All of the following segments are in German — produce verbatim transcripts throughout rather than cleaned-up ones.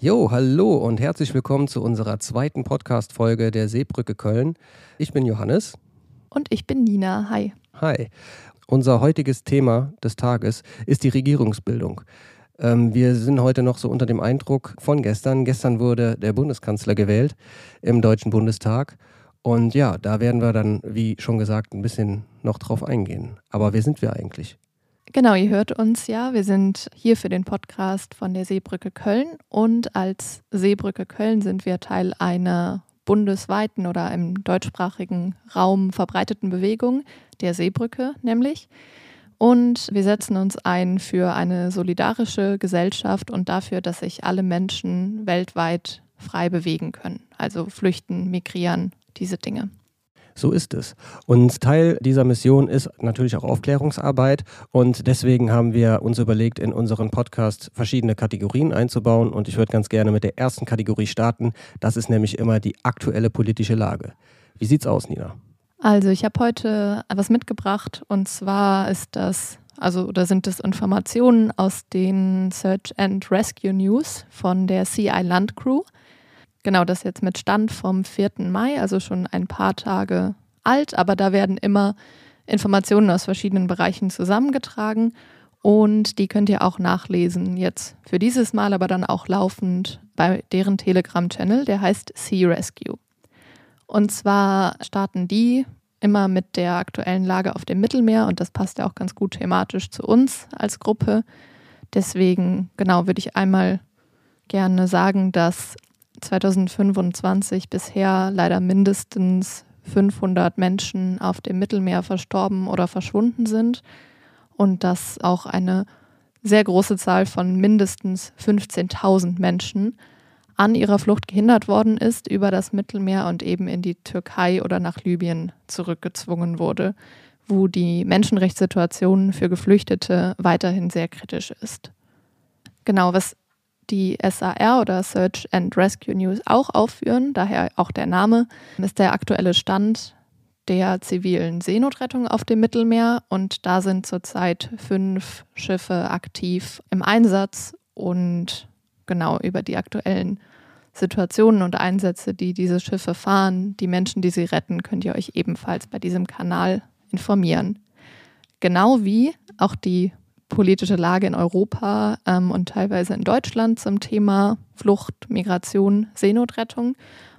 Jo, hallo und herzlich willkommen zu unserer zweiten Podcast-Folge der Seebrücke Köln. Ich bin Johannes. Und ich bin Nina. Hi. Hi. Unser heutiges Thema des Tages ist die Regierungsbildung. Ähm, wir sind heute noch so unter dem Eindruck von gestern. Gestern wurde der Bundeskanzler gewählt im Deutschen Bundestag. Und ja, da werden wir dann, wie schon gesagt, ein bisschen noch drauf eingehen. Aber wer sind wir eigentlich? Genau, ihr hört uns ja. Wir sind hier für den Podcast von der Seebrücke Köln und als Seebrücke Köln sind wir Teil einer bundesweiten oder im deutschsprachigen Raum verbreiteten Bewegung, der Seebrücke nämlich. Und wir setzen uns ein für eine solidarische Gesellschaft und dafür, dass sich alle Menschen weltweit frei bewegen können. Also flüchten, migrieren, diese Dinge. So ist es. Und Teil dieser Mission ist natürlich auch Aufklärungsarbeit und deswegen haben wir uns überlegt, in unseren Podcast verschiedene Kategorien einzubauen und ich würde ganz gerne mit der ersten Kategorie starten. Das ist nämlich immer die aktuelle politische Lage. Wie sieht's aus, Nina? Also ich habe heute etwas mitgebracht und zwar ist das, also oder sind es Informationen aus den Search and Rescue News von der Sea I Land Crew. Genau, das jetzt mit Stand vom vierten Mai, also schon ein paar Tage alt, aber da werden immer Informationen aus verschiedenen Bereichen zusammengetragen und die könnt ihr auch nachlesen, jetzt für dieses Mal, aber dann auch laufend bei deren Telegram-Channel, der heißt Sea Rescue. Und zwar starten die immer mit der aktuellen Lage auf dem Mittelmeer und das passt ja auch ganz gut thematisch zu uns als Gruppe. Deswegen, genau, würde ich einmal gerne sagen, dass zwanzig fünfundzwanzig bisher leider mindestens fünfhundert Menschen auf dem Mittelmeer verstorben oder verschwunden sind und dass auch eine sehr große Zahl von mindestens fünfzehntausend Menschen an ihrer Flucht gehindert worden ist über das Mittelmeer und eben in die Türkei oder nach Libyen zurückgezwungen wurde, wo die Menschenrechtssituation für Geflüchtete weiterhin sehr kritisch ist. Genau, was die S A R oder Search and Rescue News auch aufführen, daher auch der Name, ist der aktuelle Stand der zivilen Seenotrettung auf dem Mittelmeer und da sind zurzeit fünf Schiffe aktiv im Einsatz und genau über die aktuellen Situationen und Einsätze, die diese Schiffe fahren, die Menschen, die sie retten, könnt ihr euch ebenfalls bei diesem Kanal informieren. Genau wie auch die politische Lage in Europa ähm, und teilweise in Deutschland zum Thema Flucht, Migration, Seenotrettung.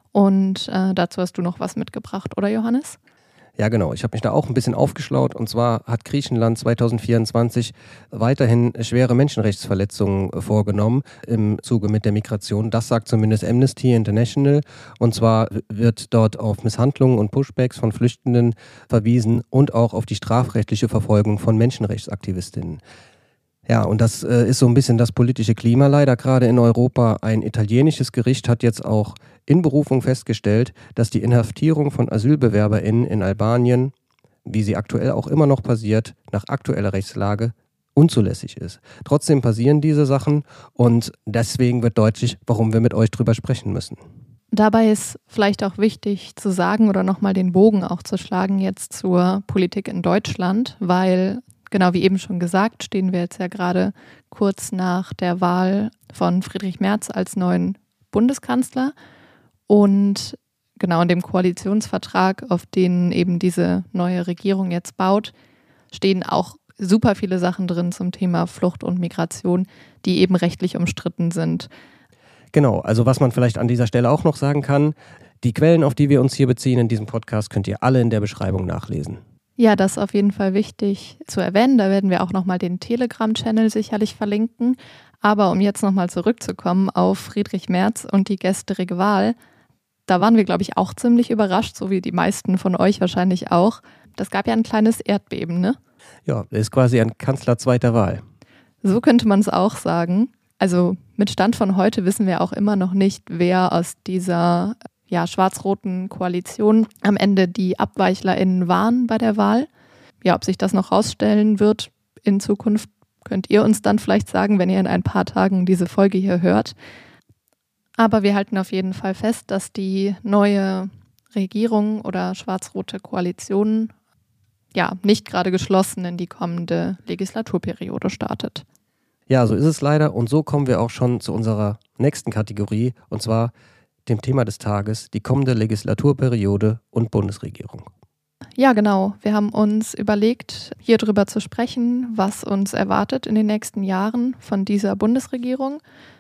Und äh, dazu hast du noch was mitgebracht, oder Johannes? Ja, genau. Ich habe mich da auch ein bisschen aufgeschlaut. Und zwar hat Griechenland zwanzig vierundzwanzig weiterhin schwere Menschenrechtsverletzungen vorgenommen im Zuge mit der Migration. Das sagt zumindest Amnesty International. Und zwar wird dort auf Misshandlungen und Pushbacks von Flüchtenden verwiesen und auch auf die strafrechtliche Verfolgung von Menschenrechtsaktivistinnen. Ja, und das äh, ist so ein bisschen das politische Klima leider gerade in Europa. Ein italienisches Gericht hat jetzt auch in Berufung festgestellt, dass die Inhaftierung von AsylbewerberInnen in Albanien, wie sie aktuell auch immer noch passiert, nach aktueller Rechtslage unzulässig ist. Trotzdem passieren diese Sachen und deswegen wird deutlich, warum wir mit euch drüber sprechen müssen. Dabei ist vielleicht auch wichtig zu sagen oder nochmal den Bogen auch zu schlagen jetzt zur Politik in Deutschland, weil genau wie eben schon gesagt, stehen wir jetzt ja gerade kurz nach der Wahl von Friedrich Merz als neuen Bundeskanzler. Und genau in dem Koalitionsvertrag, auf den eben diese neue Regierung jetzt baut, stehen auch super viele Sachen drin zum Thema Flucht und Migration, die eben rechtlich umstritten sind. Genau, also was man vielleicht an dieser Stelle auch noch sagen kann, die Quellen, auf die wir uns hier beziehen in diesem Podcast, könnt ihr alle in der Beschreibung nachlesen. Ja, das ist auf jeden Fall wichtig zu erwähnen. Da werden wir auch nochmal den Telegram-Channel sicherlich verlinken. Aber um jetzt nochmal zurückzukommen auf Friedrich Merz und die gestrige Wahl, da waren wir, glaube ich, auch ziemlich überrascht, so wie die meisten von euch wahrscheinlich auch. Das gab ja ein kleines Erdbeben, ne? Ja, er ist quasi ein Kanzler zweiter Wahl. So könnte man es auch sagen. Also mit Stand von heute wissen wir auch immer noch nicht, wer aus dieser ja, schwarz-roten Koalition am Ende die AbweichlerInnen waren bei der Wahl. Ja, ob sich das noch rausstellen wird in Zukunft, könnt ihr uns dann vielleicht sagen, wenn ihr in ein paar Tagen diese Folge hier hört. Aber wir halten auf jeden Fall fest, dass die neue Regierung oder schwarz-rote Koalition ja nicht gerade geschlossen in die kommende Legislaturperiode startet. Ja, so ist es leider. Und so kommen wir auch schon zu unserer nächsten Kategorie, und zwar dem Thema des Tages, die kommende Legislaturperiode und Bundesregierung. Ja, genau. Wir haben uns überlegt, hier drüber zu sprechen, was uns erwartet in den nächsten Jahren von dieser Bundesregierung.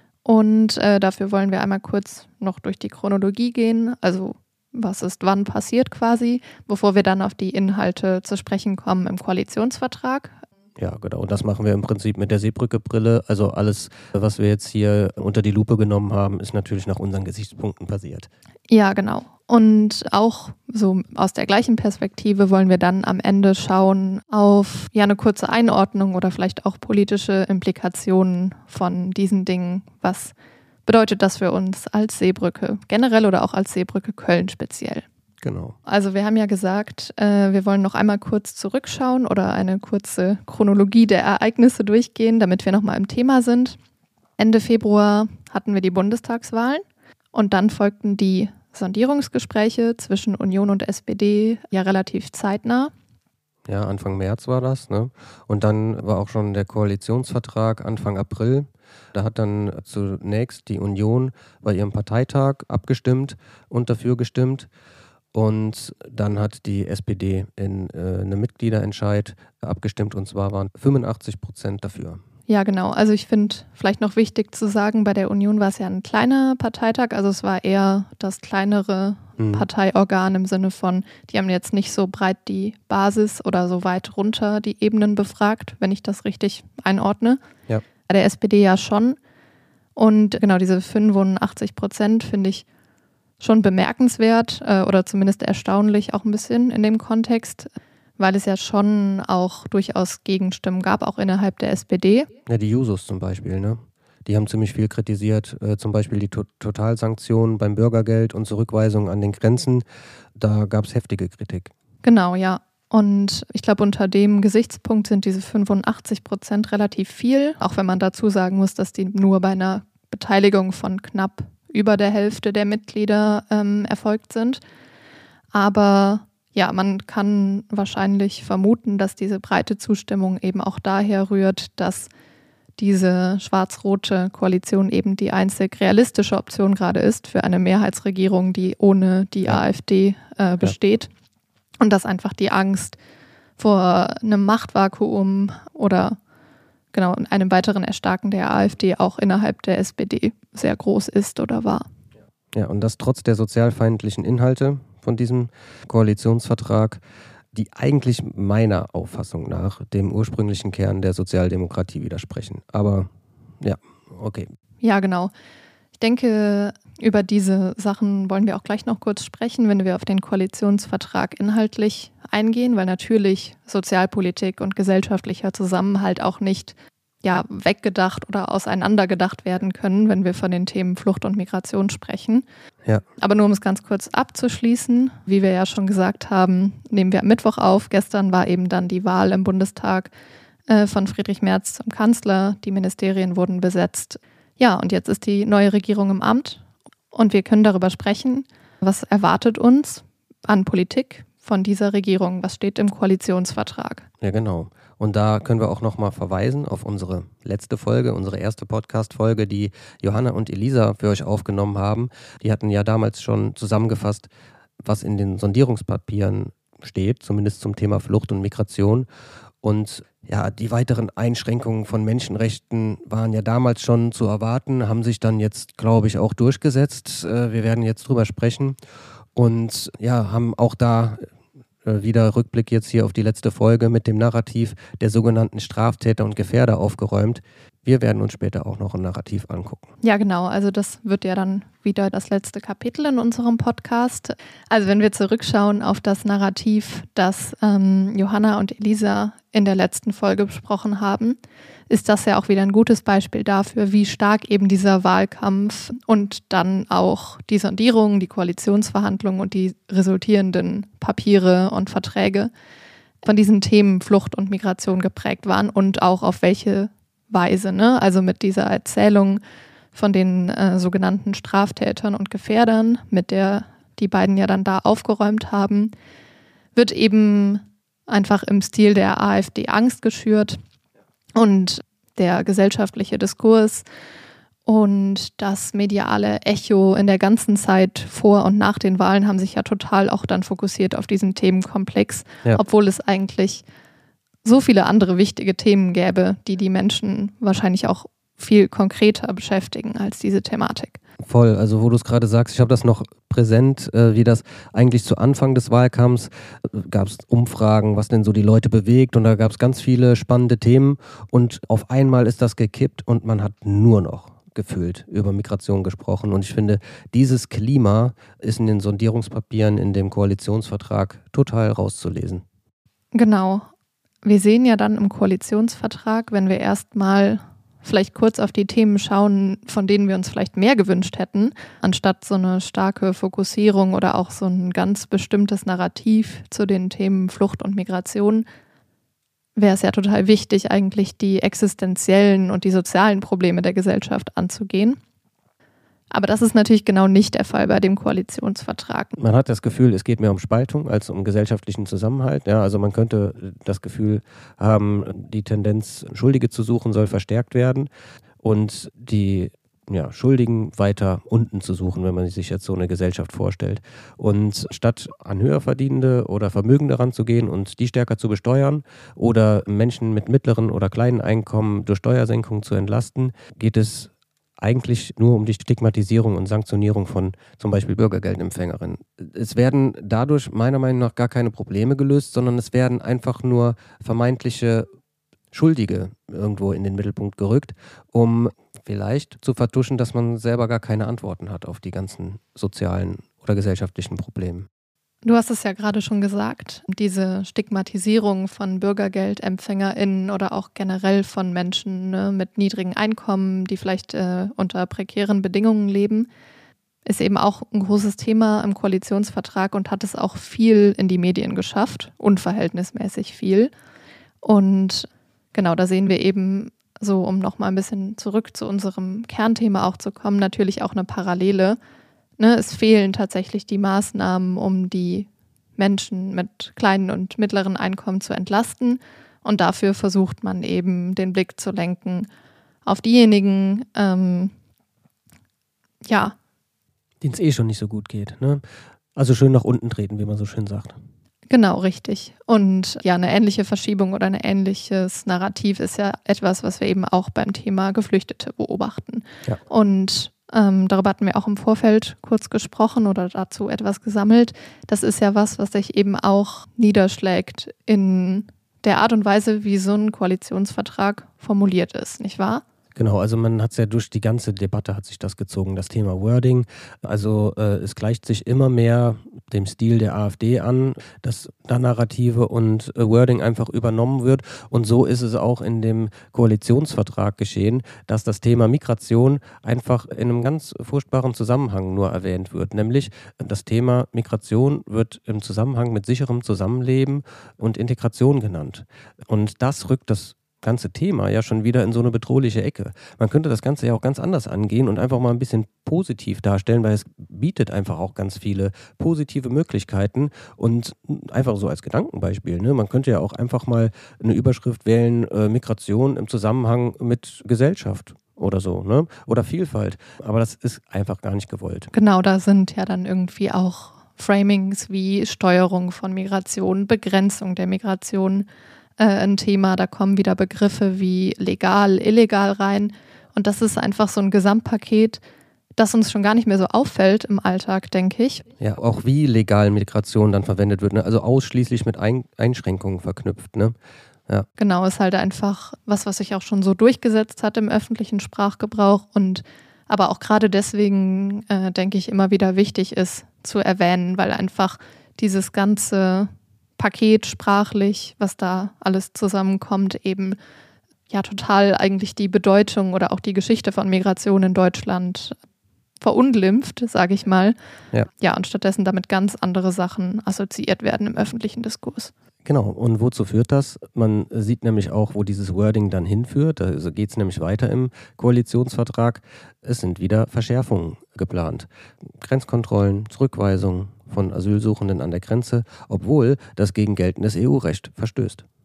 Und äh, dafür wollen wir einmal kurz noch durch die Chronologie gehen, also was ist wann passiert quasi, bevor wir dann auf die Inhalte zu sprechen kommen im Koalitionsvertrag. Ja, genau. Und das machen wir im Prinzip mit der Seebrücke-Brille. Also alles, was wir jetzt hier unter die Lupe genommen haben, ist natürlich nach unseren Gesichtspunkten passiert. Ja, genau. Und auch so aus der gleichen Perspektive wollen wir dann am Ende schauen auf ja eine kurze Einordnung oder vielleicht auch politische Implikationen von diesen Dingen. Was bedeutet das für uns als Seebrücke generell oder auch als Seebrücke Köln speziell? Genau. Also wir haben ja gesagt, äh, wir wollen noch einmal kurz zurückschauen oder eine kurze Chronologie der Ereignisse durchgehen, damit wir nochmal im Thema sind. Ende Februar hatten wir die Bundestagswahlen und dann folgten die Sondierungsgespräche zwischen Union und S P D ja relativ zeitnah. Ja, Anfang März war das, ne? Und dann war auch schon der Koalitionsvertrag Anfang April. Da hat dann zunächst die Union bei ihrem Parteitag abgestimmt und dafür gestimmt. Und dann hat die S P D in äh, einem Mitgliederentscheid abgestimmt, und zwar waren fünfundachtzig Prozent dafür. Ja, genau. Also ich finde vielleicht noch wichtig zu sagen, bei der Union war es ja ein kleiner Parteitag, also es war eher das kleinere mhm. Parteiorgan im Sinne von, die haben jetzt nicht so breit die Basis oder so weit runter die Ebenen befragt, wenn ich das richtig einordne. Ja. Bei der S P D ja schon. Und genau diese fünfundachtzig Prozent finde ich schon bemerkenswert äh, oder zumindest erstaunlich auch ein bisschen in dem Kontext, weil es ja schon auch durchaus Gegenstimmen gab, auch innerhalb der S P D. Ja, die Jusos zum Beispiel, ne? Die haben ziemlich viel kritisiert, äh, zum Beispiel die to- Totalsanktionen beim Bürgergeld und Zurückweisung an den Grenzen. Da gab es heftige Kritik. Genau, ja. Und ich glaube, unter dem Gesichtspunkt sind diese fünfundachtzig Prozent relativ viel, auch wenn man dazu sagen muss, dass die nur bei einer Beteiligung von knapp über der Hälfte der Mitglieder ähm, erfolgt sind. Aber ja, man kann wahrscheinlich vermuten, dass diese breite Zustimmung eben auch daher rührt, dass diese schwarz-rote Koalition eben die einzig realistische Option gerade ist für eine Mehrheitsregierung, die ohne die ja. AfD äh, besteht. Ja. Und dass einfach die Angst vor einem Machtvakuum oder genau einem weiteren Erstarken der AfD auch innerhalb der S P D sehr groß ist oder war. Ja, und das trotz der sozialfeindlichen Inhalte von diesem Koalitionsvertrag, die eigentlich meiner Auffassung nach dem ursprünglichen Kern der Sozialdemokratie widersprechen. Aber ja, okay. Ja, genau. Ich denke, über diese Sachen wollen wir auch gleich noch kurz sprechen, wenn wir auf den Koalitionsvertrag inhaltlich eingehen, weil natürlich Sozialpolitik und gesellschaftlicher Zusammenhalt auch nicht ja, weggedacht oder auseinandergedacht werden können, wenn wir von den Themen Flucht und Migration sprechen. Ja. Aber nur um es ganz kurz abzuschließen, wie wir ja schon gesagt haben, nehmen wir am Mittwoch auf. Gestern war eben dann die Wahl im Bundestag äh, von Friedrich Merz zum Kanzler. Die Ministerien wurden besetzt. Ja, und jetzt ist die neue Regierung im Amt und wir können darüber sprechen, was erwartet uns an Politik von dieser Regierung, was steht im Koalitionsvertrag. Ja, genau. Und da können wir auch nochmal verweisen auf unsere letzte Folge, unsere erste Podcast-Folge, die Johanna und Elisa für euch aufgenommen haben. Die hatten ja damals schon zusammengefasst, was in den Sondierungspapieren steht, zumindest zum Thema Flucht und Migration. Und ja, die weiteren Einschränkungen von Menschenrechten waren ja damals schon zu erwarten, haben sich dann jetzt, glaube ich, auch durchgesetzt. Wir werden jetzt drüber sprechen und ja, haben auch da wieder Rückblick jetzt hier auf die letzte Folge mit dem Narrativ der sogenannten Straftäter und Gefährder aufgeräumt. Wir werden uns später auch noch ein Narrativ angucken. Ja, genau. Also das wird ja dann wieder das letzte Kapitel in unserem Podcast. Also wenn wir zurückschauen auf das Narrativ, das ähm, Johanna und Elisa in der letzten Folge besprochen haben, ist das ja auch wieder ein gutes Beispiel dafür, wie stark eben dieser Wahlkampf und dann auch die Sondierungen, die Koalitionsverhandlungen und die resultierenden Papiere und Verträge von diesen Themen Flucht und Migration geprägt waren und auch auf welche Weise, ne? Also mit dieser Erzählung von den äh, sogenannten Straftätern und Gefährdern, mit der die beiden ja dann da aufgeräumt haben, wird eben einfach im Stil der AfD Angst geschürt. Und der gesellschaftliche Diskurs und das mediale Echo in der ganzen Zeit vor und nach den Wahlen haben sich ja total auch dann fokussiert auf diesen Themenkomplex, ja. Obwohl es eigentlich so viele andere wichtige Themen gäbe, die die Menschen wahrscheinlich auch viel konkreter beschäftigen als diese Thematik. Voll, also wo du es gerade sagst, ich habe das noch präsent, äh, wie das eigentlich zu Anfang des Wahlkampfs äh, gab es Umfragen, was denn so die Leute bewegt und da gab es ganz viele spannende Themen und auf einmal ist das gekippt und man hat nur noch gefühlt über Migration gesprochen und ich finde, dieses Klima ist in den Sondierungspapieren in dem Koalitionsvertrag total rauszulesen. Genau, wir sehen ja dann im Koalitionsvertrag, wenn wir erstmal vielleicht kurz auf die Themen schauen, von denen wir uns vielleicht mehr gewünscht hätten, anstatt so eine starke Fokussierung oder auch so ein ganz bestimmtes Narrativ zu den Themen Flucht und Migration, wäre es ja total wichtig, eigentlich die existenziellen und die sozialen Probleme der Gesellschaft anzugehen. Aber das ist natürlich genau nicht der Fall bei dem Koalitionsvertrag. Man hat das Gefühl, es geht mehr um Spaltung als um gesellschaftlichen Zusammenhalt. Ja, also man könnte das Gefühl haben, die Tendenz, Schuldige zu suchen, soll verstärkt werden und die ja, Schuldigen weiter unten zu suchen, wenn man sich jetzt so eine Gesellschaft vorstellt. Und statt an Höherverdienende oder Vermögende ranzugehen und die stärker zu besteuern oder Menschen mit mittleren oder kleinen Einkommen durch Steuersenkungen zu entlasten, geht es eigentlich nur um die Stigmatisierung und Sanktionierung von zum Beispiel Bürgergeldempfängerinnen. Es werden dadurch meiner Meinung nach gar keine Probleme gelöst, sondern es werden einfach nur vermeintliche Schuldige irgendwo in den Mittelpunkt gerückt, um vielleicht zu vertuschen, dass man selber gar keine Antworten hat auf die ganzen sozialen oder gesellschaftlichen Probleme. Du hast es ja gerade schon gesagt, diese Stigmatisierung von BürgergeldempfängerInnen oder auch generell von Menschen, ne, mit niedrigen Einkommen, die vielleicht äh, unter prekären Bedingungen leben, ist eben auch ein großes Thema im Koalitionsvertrag und hat es auch viel in die Medien geschafft, unverhältnismäßig viel. Und genau, da sehen wir eben so, um nochmal ein bisschen zurück zu unserem Kernthema auch zu kommen, natürlich auch eine Parallele. Ne, es fehlen tatsächlich die Maßnahmen, um die Menschen mit kleinen und mittleren Einkommen zu entlasten. Und dafür versucht man eben, den Blick zu lenken auf diejenigen, ähm, ja. denen es eh schon nicht so gut geht. Ne? Also schön nach unten treten, wie man so schön sagt. Genau, richtig. Und ja, eine ähnliche Verschiebung oder ein ähnliches Narrativ ist ja etwas, was wir eben auch beim Thema Geflüchtete beobachten. Ja. Und Ähm, darüber hatten wir auch im Vorfeld kurz gesprochen oder dazu etwas gesammelt. Das ist ja was, was sich eben auch niederschlägt in der Art und Weise, wie so ein Koalitionsvertrag formuliert ist, nicht wahr? Genau, also man hat es ja durch die ganze Debatte hat sich das gezogen, das Thema Wording. Also äh, es gleicht sich immer mehr dem Stil der AfD an, dass da Narrative und äh, Wording einfach übernommen wird. Und so ist es auch in dem Koalitionsvertrag geschehen, dass das Thema Migration einfach in einem ganz furchtbaren Zusammenhang nur erwähnt wird. Nämlich das Thema Migration wird im Zusammenhang mit sicherem Zusammenleben und Integration genannt. Und das rückt das ganze Thema ja schon wieder in so eine bedrohliche Ecke. Man könnte das Ganze ja auch ganz anders angehen und einfach mal ein bisschen positiv darstellen, weil es bietet einfach auch ganz viele positive Möglichkeiten und einfach so als Gedankenbeispiel, ne? Man könnte ja auch einfach mal eine Überschrift wählen, äh, Migration im Zusammenhang mit Gesellschaft oder so, ne? Oder Vielfalt. Aber das ist einfach gar nicht gewollt. Genau, da sind ja dann irgendwie auch Framings wie Steuerung von Migration, Begrenzung der Migration ein Thema, da kommen wieder Begriffe wie legal, illegal rein und das ist einfach so ein Gesamtpaket, das uns schon gar nicht mehr so auffällt im Alltag, denke ich. Ja, auch wie legal Migration dann verwendet wird, ne? Also ausschließlich mit Ein- Einschränkungen verknüpft, ne? Ja. Genau, ist halt einfach was, was sich auch schon so durchgesetzt hat im öffentlichen Sprachgebrauch und aber auch gerade deswegen, äh, denke ich, immer wieder wichtig ist zu erwähnen, weil einfach dieses ganze Paket sprachlich, was da alles zusammenkommt, eben ja total eigentlich die Bedeutung oder auch die Geschichte von Migration in Deutschland verunglimpft, sage ich mal. Ja. ja, und stattdessen damit ganz andere Sachen assoziiert werden im öffentlichen Diskurs. Genau, und wozu führt das? Man sieht nämlich auch, wo dieses Wording dann hinführt. Also geht es nämlich weiter im Koalitionsvertrag. Es sind wieder Verschärfungen geplant. Grenzkontrollen, Zurückweisungen von Asylsuchenden an der Grenze, obwohl das gegen geltendes E U-Recht verstößt.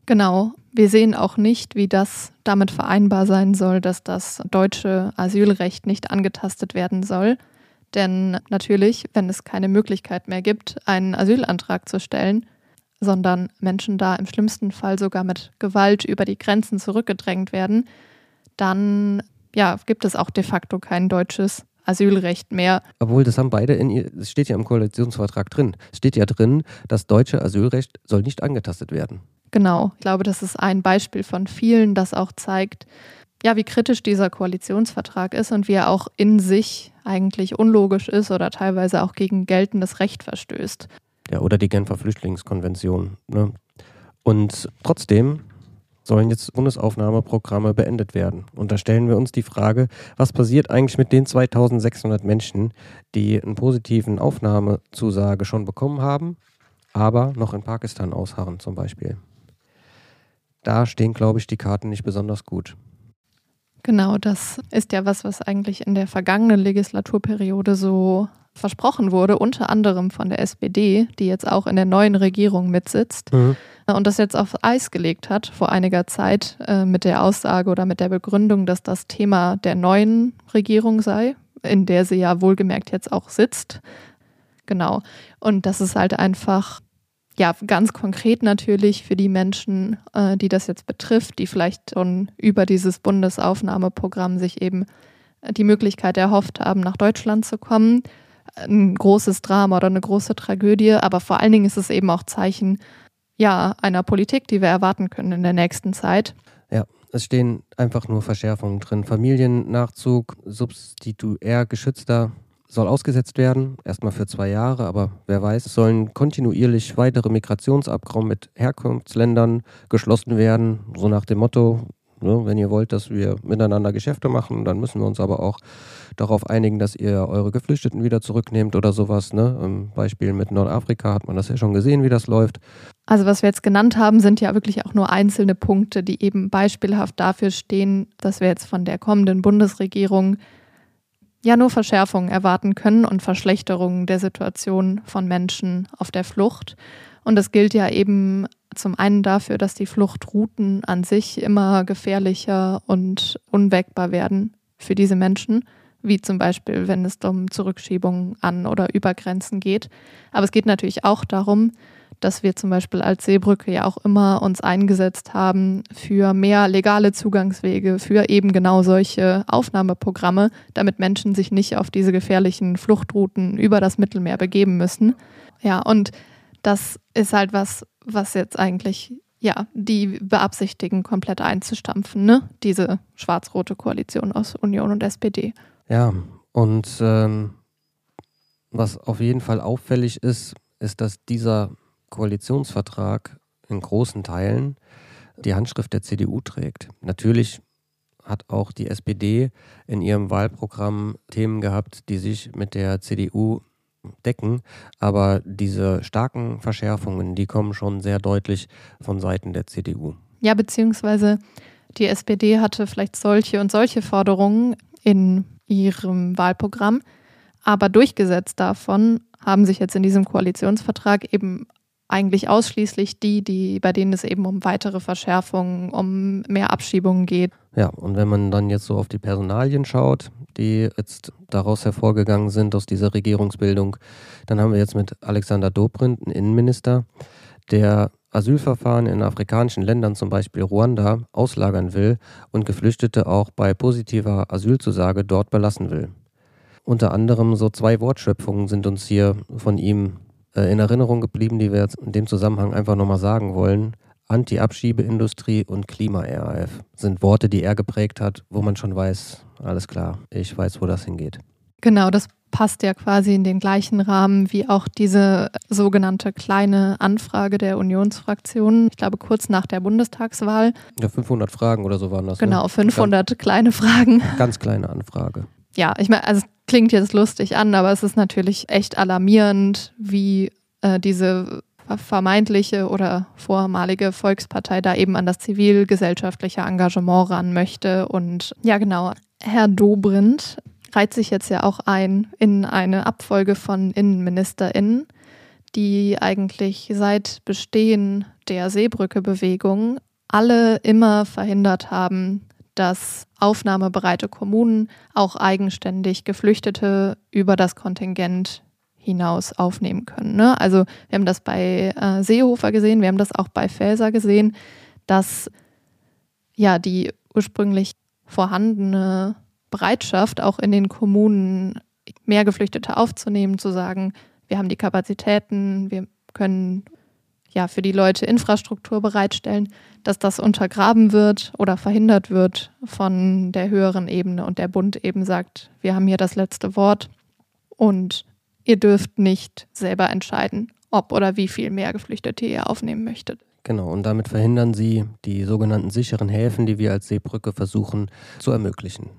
Genau. Wir sehen auch nicht, wie das damit vereinbar sein soll, dass das deutsche Asylrecht nicht angetastet werden soll. Denn natürlich, wenn es keine Möglichkeit mehr gibt, einen Asylantrag zu stellen, sondern Menschen da im schlimmsten Fall sogar mit Gewalt über die Grenzen zurückgedrängt werden, dann ja, gibt es auch de facto kein deutsches Asylrecht mehr. Obwohl, das haben beide, in ihr, es steht ja im Koalitionsvertrag drin, es steht ja drin, das deutsche Asylrecht soll nicht angetastet werden. Genau, ich glaube, das ist ein Beispiel von vielen, das auch zeigt, ja, wie kritisch dieser Koalitionsvertrag ist und wie er auch in sich eigentlich unlogisch ist oder teilweise auch gegen geltendes Recht verstößt. Ja, oder die Genfer Flüchtlingskonvention. Ne? Und trotzdem sollen jetzt Bundesaufnahmeprogramme beendet werden. Und da stellen wir uns die Frage, was passiert eigentlich mit den zweitausendsechshundert Menschen, die einen positiven Aufnahmezusage schon bekommen haben, aber noch in Pakistan ausharren zum Beispiel. Da stehen, glaube ich, die Karten nicht besonders gut. Genau, das ist ja was, was eigentlich in der vergangenen Legislaturperiode so versprochen wurde, unter anderem von der S P D, die jetzt auch in der neuen Regierung mitsitzt mhm. und das jetzt auf Eis gelegt hat vor einiger Zeit äh, mit der Aussage oder mit der Begründung, dass das Thema der neuen Regierung sei, in der sie ja wohlgemerkt jetzt auch sitzt. Genau. Und das ist halt einfach ja, ganz konkret natürlich für die Menschen, äh, die das jetzt betrifft, die vielleicht schon über dieses Bundesaufnahmeprogramm sich eben die Möglichkeit erhofft haben, nach Deutschland zu kommen. Ein großes Drama oder eine große Tragödie, aber vor allen Dingen ist es eben auch Zeichen ja, einer Politik, die wir erwarten können in der nächsten Zeit. Ja, es stehen einfach nur Verschärfungen drin. Familiennachzug, substituär geschützter soll ausgesetzt werden, erstmal für zwei Jahre, aber wer weiß, es sollen kontinuierlich weitere Migrationsabkommen mit Herkunftsländern geschlossen werden, so nach dem Motto, ne, wenn ihr wollt, dass wir miteinander Geschäfte machen, dann müssen wir uns aber auch darauf einigen, dass ihr eure Geflüchteten wieder zurücknehmt oder sowas. Ne? Im Beispiel mit Nordafrika hat man das ja schon gesehen, wie das läuft. Also was wir jetzt genannt haben, sind ja wirklich auch nur einzelne Punkte, die eben beispielhaft dafür stehen, dass wir jetzt von der kommenden Bundesregierung ja nur Verschärfungen erwarten können und Verschlechterungen der Situation von Menschen auf der Flucht. Und das gilt ja eben zum einen dafür, dass die Fluchtrouten an sich immer gefährlicher und unwägbar werden für diese Menschen, wie zum Beispiel, wenn es um Zurückschiebungen an oder über Grenzen geht. Aber es geht natürlich auch darum, dass wir zum Beispiel als Seebrücke ja auch immer uns eingesetzt haben für mehr legale Zugangswege, für eben genau solche Aufnahmeprogramme, damit Menschen sich nicht auf diese gefährlichen Fluchtrouten über das Mittelmeer begeben müssen. Ja, und das ist halt was, was jetzt eigentlich, ja, die beabsichtigen, komplett einzustampfen, ne? Diese schwarz-rote Koalition aus Union und S P D. Ja, und ähm, was auf jeden Fall auffällig ist, ist, dass dieser Koalitionsvertrag in großen Teilen die Handschrift der C D U trägt. Natürlich hat auch die S P D in ihrem Wahlprogramm Themen gehabt, die sich mit der C D U decken, aber diese starken Verschärfungen, die kommen schon sehr deutlich von Seiten der C D U. Ja, beziehungsweise die S P D hatte vielleicht solche und solche Forderungen in ihrem Wahlprogramm, aber durchgesetzt davon haben sich jetzt in diesem Koalitionsvertrag eben eigentlich ausschließlich die, die, bei denen es eben um weitere Verschärfungen, um mehr Abschiebungen geht. Ja, und wenn man dann jetzt so auf die Personalien schaut, die jetzt daraus hervorgegangen sind aus dieser Regierungsbildung, dann haben wir jetzt mit Alexander Dobrindt einen Innenminister, der Asylverfahren in afrikanischen Ländern, zum Beispiel Ruanda, auslagern will und Geflüchtete auch bei positiver Asylzusage dort belassen will. Unter anderem so zwei Wortschöpfungen sind uns hier von ihm äh, in Erinnerung geblieben, die wir jetzt in dem Zusammenhang einfach nochmal sagen wollen. Anti-Abschiebeindustrie und Klima-R A F sind Worte, die er geprägt hat, wo man schon weiß, alles klar, ich weiß, wo das hingeht. Genau, das passt ja quasi in den gleichen Rahmen wie auch diese sogenannte kleine Anfrage der Unionsfraktionen. Ich glaube, kurz nach der Bundestagswahl. Ja, fünfhundert Fragen oder so waren das. Genau, ne? fünfhundert ganz, kleine Fragen. Ganz kleine Anfrage. Ja, ich meine, also es klingt jetzt lustig an, aber es ist natürlich echt alarmierend, wie äh, diese vermeintliche oder vormalige Volkspartei da eben an das zivilgesellschaftliche Engagement ran möchte. Und ja, genau, Herr Dobrindt reiht sich jetzt ja auch ein in eine Abfolge von InnenministerInnen, die eigentlich seit Bestehen der Seebrücke-Bewegung alle immer verhindert haben, dass aufnahmebereite Kommunen auch eigenständig Geflüchtete über das Kontingent hinaus aufnehmen können. Ne? Also wir haben das bei äh, Seehofer gesehen, wir haben das auch bei Faeser gesehen, dass ja die ursprünglich vorhandene Bereitschaft, auch in den Kommunen mehr Geflüchtete aufzunehmen, zu sagen, wir haben die Kapazitäten, wir können ja für die Leute Infrastruktur bereitstellen, dass das untergraben wird oder verhindert wird von der höheren Ebene und der Bund eben sagt, wir haben hier das letzte Wort und ihr dürft nicht selber entscheiden, ob oder wie viel mehr Geflüchtete ihr aufnehmen möchtet. Genau, und damit verhindern sie die sogenannten sicheren Häfen, die wir als Seebrücke versuchen zu ermöglichen.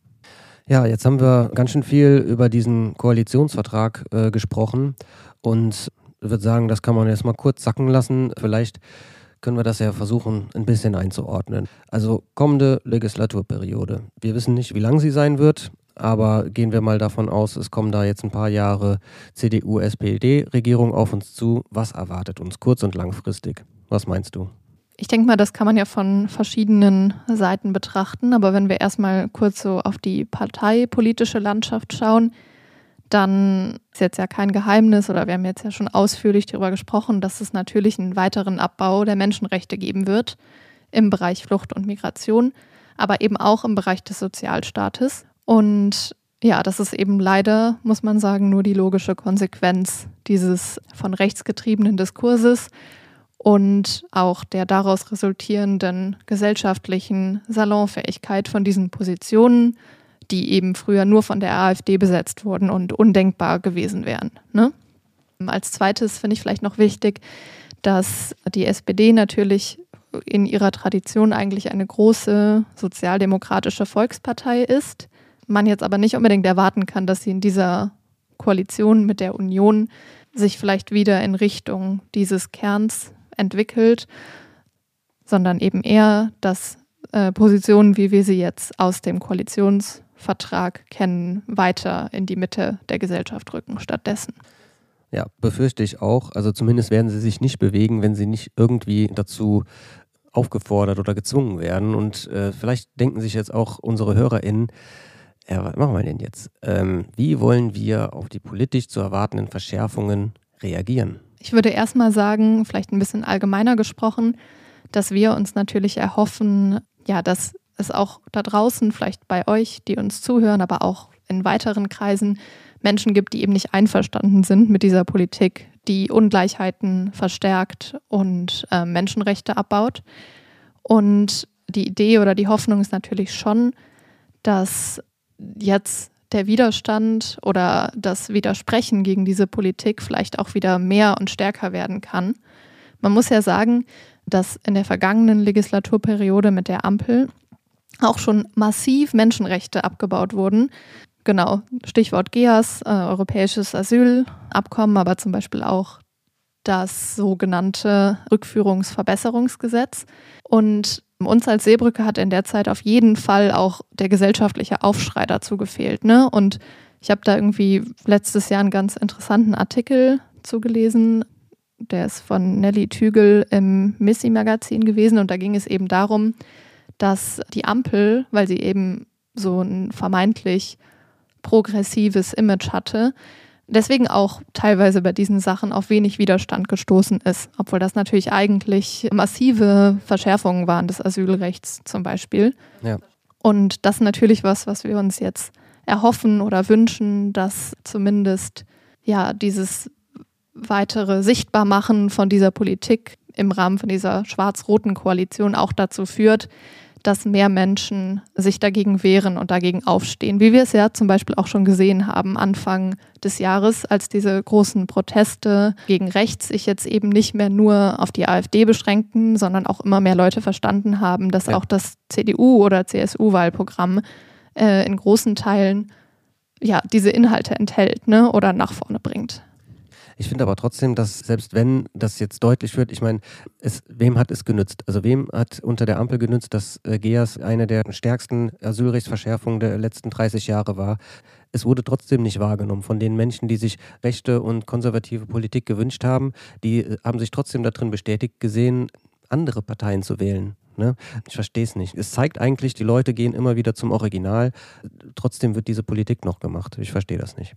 Ja, jetzt haben wir ganz schön viel über diesen Koalitionsvertrag äh, gesprochen und ich würde sagen, das kann man jetzt mal kurz sacken lassen. Vielleicht können wir das ja versuchen, ein bisschen einzuordnen. Also kommende Legislaturperiode. Wir wissen nicht, wie lang sie sein wird, aber gehen wir mal davon aus, es kommen da jetzt ein paar Jahre C D U S P D-Regierung auf uns zu. Was erwartet uns kurz- und langfristig? Was meinst du? Ich denke mal, das kann man ja von verschiedenen Seiten betrachten. Aber wenn wir erstmal kurz so auf die parteipolitische Landschaft schauen, dann ist jetzt ja kein Geheimnis oder wir haben jetzt ja schon ausführlich darüber gesprochen, dass es natürlich einen weiteren Abbau der Menschenrechte geben wird im Bereich Flucht und Migration, aber eben auch im Bereich des Sozialstaates. Und ja, das ist eben leider, muss man sagen, nur die logische Konsequenz dieses von rechts getriebenen Diskurses und auch der daraus resultierenden gesellschaftlichen Salonfähigkeit von diesen Positionen, die eben früher nur von der AfD besetzt wurden und undenkbar gewesen wären. Ne? Als zweites finde ich vielleicht noch wichtig, dass die S P D natürlich in ihrer Tradition eigentlich eine große sozialdemokratische Volkspartei ist. Man jetzt aber nicht unbedingt erwarten kann, dass sie in dieser Koalition mit der Union sich vielleicht wieder in Richtung dieses Kerns entwickelt, sondern eben eher, dass äh, Positionen, wie wir sie jetzt aus dem Koalitionsvertrag kennen, weiter in die Mitte der Gesellschaft rücken stattdessen. Ja, befürchte ich auch. Also zumindest werden sie sich nicht bewegen, wenn sie nicht irgendwie dazu aufgefordert oder gezwungen werden. Und äh, vielleicht denken sich jetzt auch unsere HörerInnen, ja, was machen wir denn jetzt? Ähm, wie wollen wir auf die politisch zu erwartenden Verschärfungen reagieren? Ich würde erstmal sagen, vielleicht ein bisschen allgemeiner gesprochen, dass wir uns natürlich erhoffen, ja, dass es auch da draußen, vielleicht bei euch, die uns zuhören, aber auch in weiteren Kreisen Menschen gibt, die eben nicht einverstanden sind mit dieser Politik, die Ungleichheiten verstärkt und äh, Menschenrechte abbaut. Und die Idee oder die Hoffnung ist natürlich schon, dass jetzt der Widerstand oder das Widersprechen gegen diese Politik vielleicht auch wieder mehr und stärker werden kann. Man muss ja sagen, dass in der vergangenen Legislaturperiode mit der Ampel auch schon massiv Menschenrechte abgebaut wurden. Genau, Stichwort G E A S, äh, Europäisches Asylabkommen, aber zum Beispiel auch das sogenannte Rückführungsverbesserungsgesetz. Und uns als Seebrücke hat in der Zeit auf jeden Fall auch der gesellschaftliche Aufschrei dazu gefehlt. Ne? Und ich habe da irgendwie letztes Jahr einen ganz interessanten Artikel zugelesen. Der ist von Nelly Tügel im Missy-Magazin gewesen. Und da ging es eben darum, dass die Ampel, weil sie eben so ein vermeintlich progressives Image hatte, deswegen auch teilweise bei diesen Sachen auf wenig Widerstand gestoßen ist, obwohl das natürlich eigentlich massive Verschärfungen waren des Asylrechts zum Beispiel. Ja. Und das ist natürlich was, was wir uns jetzt erhoffen oder wünschen, dass zumindest ja dieses weitere Sichtbarmachen von dieser Politik im Rahmen von dieser schwarz-roten Koalition auch dazu führt, dass mehr Menschen sich dagegen wehren und dagegen aufstehen. Wie wir es ja zum Beispiel auch schon gesehen haben, Anfang des Jahres, als diese großen Proteste gegen rechts sich jetzt eben nicht mehr nur auf die AfD beschränken, sondern auch immer mehr Leute verstanden haben, dass ja. auch das C D U- oder C S U-Wahlprogramm äh, in großen Teilen ja, diese Inhalte enthält, ne, oder nach vorne bringt. Ich finde aber trotzdem, dass selbst wenn das jetzt deutlich wird, ich meine, es, wem hat es genützt? Also wem hat unter der Ampel genützt, dass äh, G E A S eine der stärksten Asylrechtsverschärfungen der letzten dreißig Jahre war? es wurde trotzdem nicht wahrgenommen von den Menschen, die sich rechte und konservative Politik gewünscht haben. Die äh, haben sich trotzdem darin bestätigt gesehen, andere Parteien zu wählen. Ne? Ich verstehe es nicht. Es zeigt eigentlich, die Leute gehen immer wieder zum Original. Trotzdem wird diese Politik noch gemacht. Ich verstehe das nicht.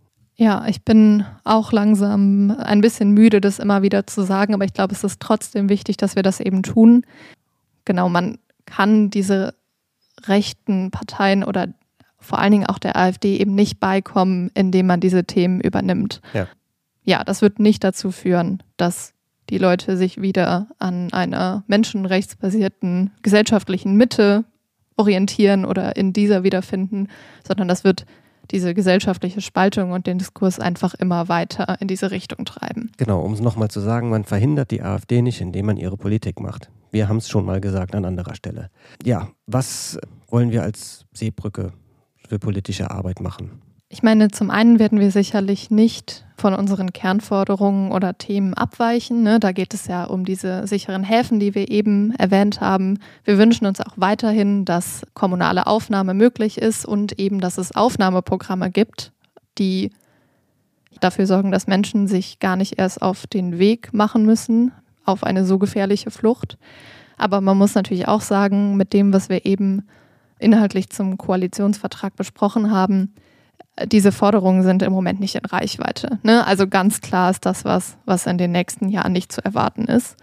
Ja, ich bin auch langsam ein bisschen müde, das immer wieder zu sagen, aber ich glaube, es ist trotzdem wichtig, dass wir das eben tun. Genau, man kann diese rechten Parteien oder vor allen Dingen auch der AfD eben nicht beikommen, indem man diese Themen übernimmt. Ja, ja, das wird nicht dazu führen, dass die Leute sich wieder an einer menschenrechtsbasierten gesellschaftlichen Mitte orientieren oder in dieser wiederfinden, sondern das wird diese gesellschaftliche Spaltung und den Diskurs einfach immer weiter in diese Richtung treiben. Genau, um es nochmal zu sagen, man verhindert die AfD nicht, indem man ihre Politik macht. Wir haben es schon mal gesagt an anderer Stelle. Ja, was wollen wir als Seebrücke für politische Arbeit machen? Ich meine, zum einen werden wir sicherlich nicht von unseren Kernforderungen oder Themen abweichen. Ne? Da geht es ja um diese sicheren Häfen, die wir eben erwähnt haben. Wir wünschen uns auch weiterhin, dass kommunale Aufnahme möglich ist und eben, dass es Aufnahmeprogramme gibt, die dafür sorgen, dass Menschen sich gar nicht erst auf den Weg machen müssen, auf eine so gefährliche Flucht. Aber man muss natürlich auch sagen, mit dem, was wir eben inhaltlich zum Koalitionsvertrag besprochen haben, diese Forderungen sind im Moment nicht in Reichweite. Ne? Also ganz klar ist das was, was in den nächsten Jahren nicht zu erwarten ist.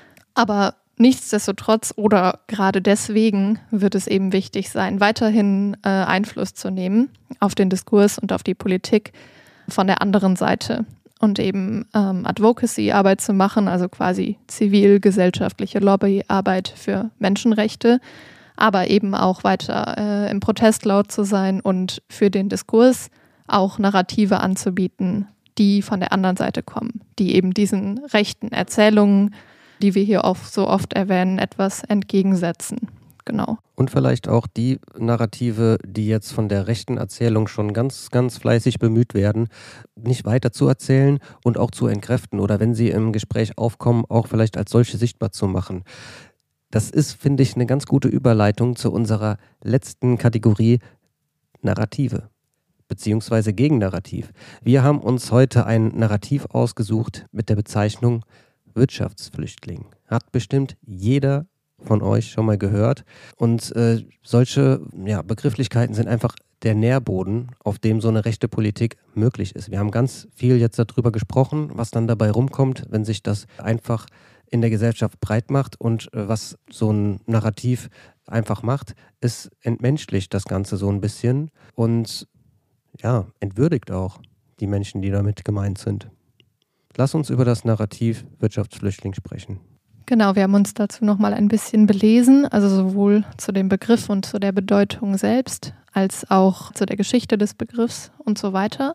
Aber nichtsdestotrotz oder gerade deswegen wird es eben wichtig sein, weiterhin äh, Einfluss zu nehmen auf den Diskurs und auf die Politik von der anderen Seite und eben ähm, Advocacy-Arbeit zu machen, also quasi zivilgesellschaftliche Lobbyarbeit für Menschenrechte, aber eben auch weiter äh, im Protest laut zu sein und für den Diskurs auch Narrative anzubieten, die von der anderen Seite kommen, die eben diesen rechten Erzählungen, die wir hier auch so oft erwähnen, etwas entgegensetzen. Genau. Und vielleicht auch die Narrative, die jetzt von der rechten Erzählung schon ganz, ganz fleißig bemüht werden, nicht weiter zu erzählen und auch zu entkräften oder wenn sie im Gespräch aufkommen, auch vielleicht als solche sichtbar zu machen. Das ist, finde ich, eine ganz gute Überleitung zu unserer letzten Kategorie Narrative beziehungsweise Gegennarrativ. Wir haben uns heute ein Narrativ ausgesucht mit der Bezeichnung Wirtschaftsflüchtling. Hat bestimmt jeder von euch schon mal gehört. Und äh, solche ja, Begrifflichkeiten sind einfach der Nährboden, auf dem so eine rechte Politik möglich ist. Wir haben ganz viel jetzt darüber gesprochen, was dann dabei rumkommt, wenn sich das einfach in der Gesellschaft breit macht und äh, was so ein Narrativ einfach macht, ist entmenschlicht das Ganze so ein bisschen und ja, entwürdigt auch die Menschen, die damit gemeint sind. Lass uns über das Narrativ Wirtschaftsflüchtling sprechen. Genau, wir haben uns dazu nochmal ein bisschen belesen, also sowohl zu dem Begriff und zu der Bedeutung selbst, als auch zu der Geschichte des Begriffs und so weiter.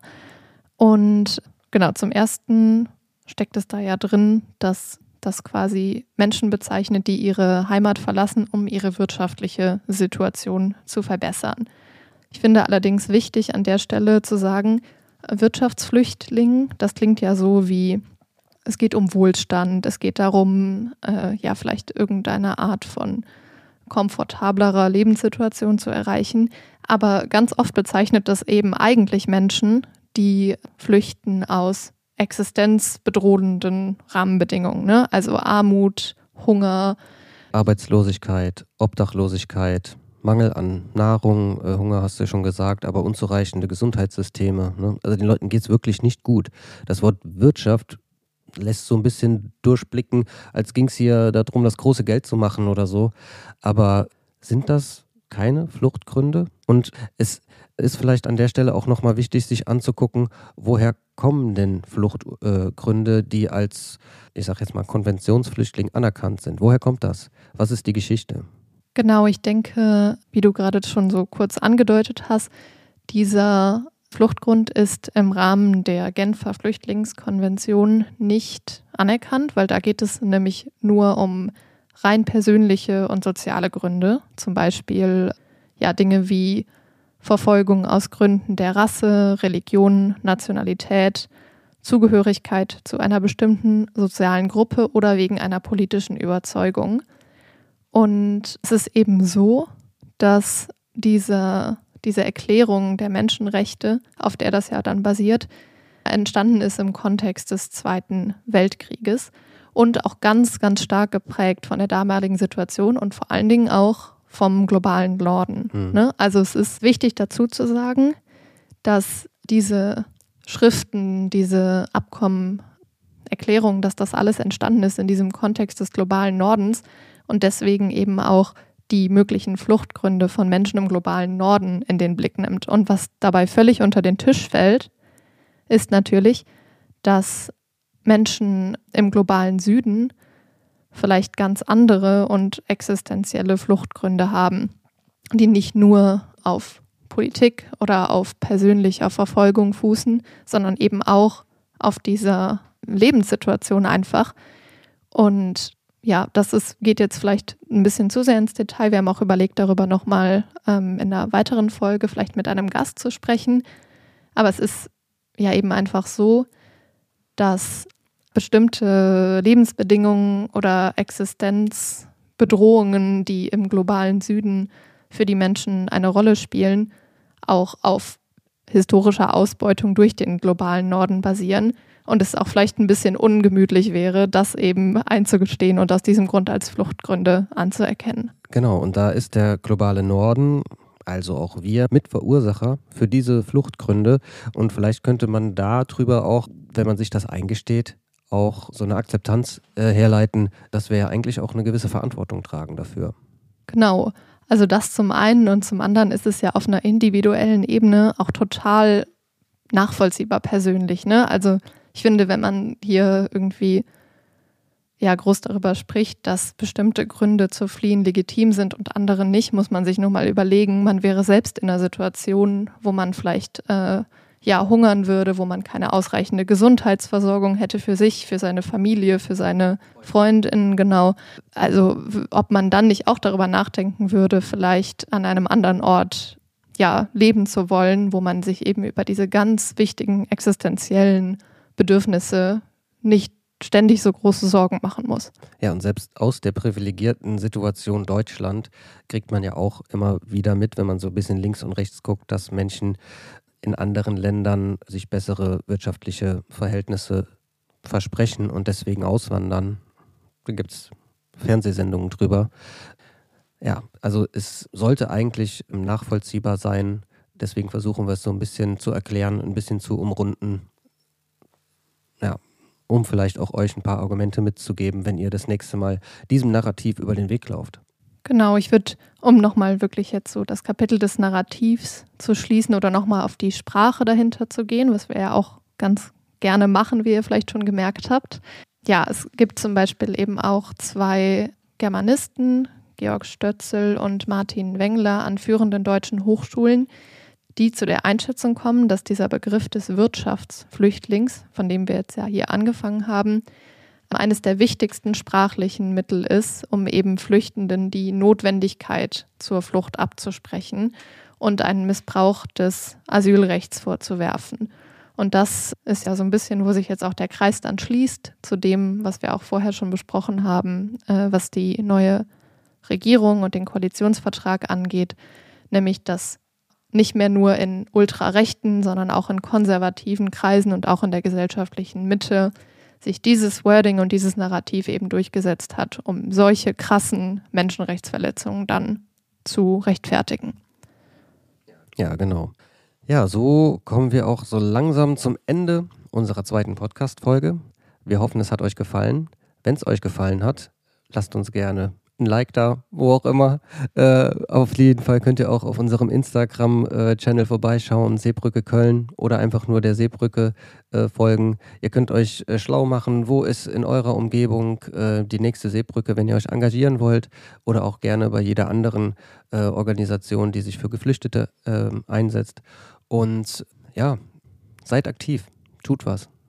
Und genau, zum Ersten steckt es da ja drin, dass das quasi Menschen bezeichnet, die ihre Heimat verlassen, um ihre wirtschaftliche Situation zu verbessern. Ich finde allerdings wichtig, an der Stelle zu sagen, Wirtschaftsflüchtling, das klingt ja so wie, es geht um Wohlstand, es geht darum, äh, ja vielleicht irgendeine Art von komfortablerer Lebenssituation zu erreichen. Aber ganz oft bezeichnet das eben eigentlich Menschen, die flüchten aus existenzbedrohenden Rahmenbedingungen, ne? Also Armut, Hunger, Arbeitslosigkeit, Obdachlosigkeit, Mangel an Nahrung, äh, Hunger hast du ja schon gesagt, aber unzureichende Gesundheitssysteme. Ne? Also den Leuten geht es wirklich nicht gut. Das Wort Wirtschaft lässt so ein bisschen durchblicken, als ging es hier darum, das große Geld zu machen oder so. Aber sind das keine Fluchtgründe? Und es ist vielleicht an der Stelle auch nochmal wichtig, sich anzugucken, woher kommen denn Fluchtgründe, äh, die als, ich sag jetzt mal, Konventionsflüchtling anerkannt sind? Woher kommt das? Was ist die Geschichte? Genau, ich denke, wie du gerade schon so kurz angedeutet hast, dieser Fluchtgrund ist im Rahmen der Genfer Flüchtlingskonvention nicht anerkannt, weil da geht es nämlich nur um rein persönliche und soziale Gründe, zum Beispiel ja, Dinge wie Verfolgung aus Gründen der Rasse, Religion, Nationalität, Zugehörigkeit zu einer bestimmten sozialen Gruppe oder wegen einer politischen Überzeugung. Und es ist eben so, dass diese, diese Erklärung der Menschenrechte, auf der das ja dann basiert, entstanden ist im Kontext des Zweiten Weltkrieges und auch ganz, ganz stark geprägt von der damaligen Situation und vor allen Dingen auch vom globalen Norden. Mhm. Ne? Also es ist wichtig dazu zu sagen, dass diese Schriften, diese Abkommen, Erklärungen, dass das alles entstanden ist in diesem Kontext des globalen Nordens und deswegen eben auch die möglichen Fluchtgründe von Menschen im globalen Norden in den Blick nimmt. Und was dabei völlig unter den Tisch fällt, ist natürlich, dass Menschen im globalen Süden vielleicht ganz andere und existenzielle Fluchtgründe haben, die nicht nur auf Politik oder auf persönlicher Verfolgung fußen, sondern eben auch auf dieser Lebenssituation einfach. Und ja, das ist, geht jetzt vielleicht ein bisschen zu sehr ins Detail. Wir haben auch überlegt, darüber nochmal ähm, in einer weiteren Folge vielleicht mit einem Gast zu sprechen. Aber es ist ja eben einfach so, dass bestimmte Lebensbedingungen oder Existenzbedrohungen, die im globalen Süden für die Menschen eine Rolle spielen, auch auf historischer Ausbeutung durch den globalen Norden basieren. Und es auch vielleicht ein bisschen ungemütlich wäre, das eben einzugestehen und aus diesem Grund als Fluchtgründe anzuerkennen. Genau, und da ist der globale Norden, also auch wir, Mitverursacher für diese Fluchtgründe. Und vielleicht könnte man darüber auch, wenn man sich das eingesteht, auch so eine Akzeptanz äh, herleiten, dass wir ja eigentlich auch eine gewisse Verantwortung tragen dafür. Genau, also das zum einen und zum anderen ist es ja auf einer individuellen Ebene auch total nachvollziehbar persönlich, ne? Also ich finde, wenn man hier irgendwie ja groß darüber spricht, dass bestimmte Gründe zu fliehen legitim sind und andere nicht, muss man sich nur mal überlegen, man wäre selbst in einer Situation, wo man vielleicht äh, ja hungern würde, wo man keine ausreichende Gesundheitsversorgung hätte für sich, für seine Familie, für seine FreundInnen, genau. Also ob man dann nicht auch darüber nachdenken würde, vielleicht an einem anderen Ort ja leben zu wollen, wo man sich eben über diese ganz wichtigen existenziellen Bedürfnisse nicht ständig so große Sorgen machen muss. Ja, und selbst aus der privilegierten Situation Deutschland kriegt man ja auch immer wieder mit, wenn man so ein bisschen links und rechts guckt, dass Menschen in anderen Ländern sich bessere wirtschaftliche Verhältnisse versprechen und deswegen auswandern. Da gibt es Fernsehsendungen drüber. Ja, also es sollte eigentlich nachvollziehbar sein. Deswegen versuchen wir es so ein bisschen zu erklären, ein bisschen zu umrunden. Ja, um vielleicht auch euch ein paar Argumente mitzugeben, wenn ihr das nächste Mal diesem Narrativ über den Weg lauft. Genau, ich würde, um nochmal wirklich jetzt so das Kapitel des Narrativs zu schließen oder nochmal auf die Sprache dahinter zu gehen, was wir ja auch ganz gerne machen, wie ihr vielleicht schon gemerkt habt. Ja, es gibt zum Beispiel eben auch zwei Germanisten, Georg Stötzel und Martin Wengler an führenden deutschen Hochschulen, die zu der Einschätzung kommen, dass dieser Begriff des Wirtschaftsflüchtlings, von dem wir jetzt ja hier angefangen haben, eines der wichtigsten sprachlichen Mittel ist, um eben Flüchtenden die Notwendigkeit zur Flucht abzusprechen und einen Missbrauch des Asylrechts vorzuwerfen. Und das ist ja so ein bisschen, wo sich jetzt auch der Kreis dann schließt, zu dem, was wir auch vorher schon besprochen haben, äh, was die neue Regierung und den Koalitionsvertrag angeht, nämlich dass nicht mehr nur in ultrarechten, sondern auch in konservativen Kreisen und auch in der gesellschaftlichen Mitte sich dieses Wording und dieses Narrativ eben durchgesetzt hat, um solche krassen Menschenrechtsverletzungen dann zu rechtfertigen. Ja, genau. Ja, so kommen wir auch so langsam zum Ende unserer zweiten Podcast-Folge. Wir hoffen, es hat euch gefallen. Wenn es euch gefallen hat, lasst uns gerne ein Like da, wo auch immer. Äh, auf jeden Fall könnt ihr auch auf unserem Instagram-Channel vorbeischauen, Seebrücke Köln, oder einfach nur der Seebrücke äh, folgen. Ihr könnt euch äh, schlau machen, wo ist in eurer Umgebung äh, die nächste Seebrücke, wenn ihr euch engagieren wollt, oder auch gerne bei jeder anderen äh, Organisation, die sich für Geflüchtete äh, einsetzt. Und ja, seid aktiv, tut was.